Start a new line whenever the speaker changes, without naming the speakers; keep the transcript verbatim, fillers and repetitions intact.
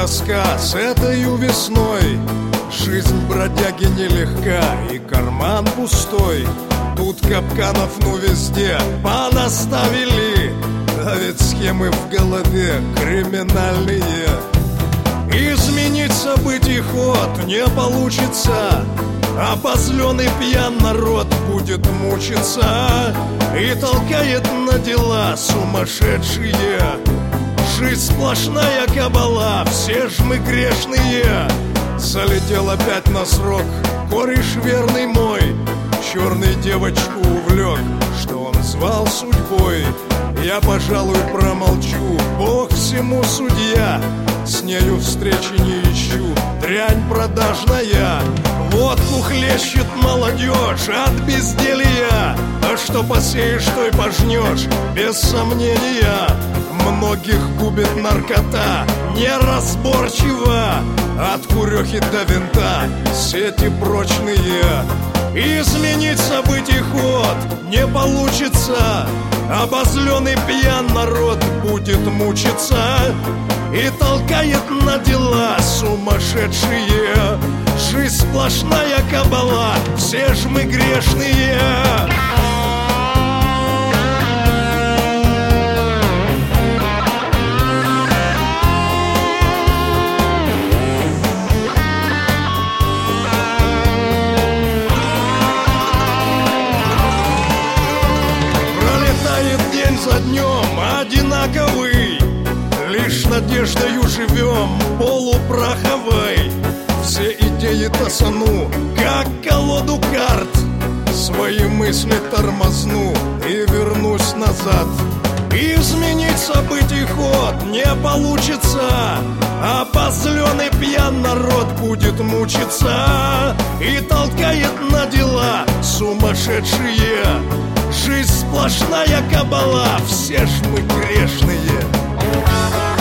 тоска с этой весной. Жизнь бродяги нелегка и карман пустой. Тут капканов ну везде понаставили, а ведь схемы в голове криминальные. Изменить событий ход не получится, обозленный пьян народ будет мучиться и толкает на дела сумасшедшие. Жизнь сплошная кабала, все ж мы грешные. Залетел опять на срок кореш верный мой, черный девочку увлек, что он звал судьбой. Я, пожалуй, промолчу, Бог всему судья. С нею встречи не ищу, дрянь продажная. Водку хлещет молодежь от безделья, а что посеешь, то и пожнешь, без сомнения. Многих губит наркота неразборчиво, от курехи до винта сети прочные. Изменить событий ход не получится, обозленный пьян народ будет мучиться и толкает на дела сумасшедшие. Жизнь сплошная кабала, все ж мы грешные. За днем одинаковый, лишь надеждою живем полупраховой. Все идеи тасану, как колоду карт, свои мысли тормозну и вернусь назад. Изменить событий ход не получится, обозленный пьян народ будет мучиться и толкает на дела сумасшедшие. Жизнь сплошная кабала, все ж мы грешные.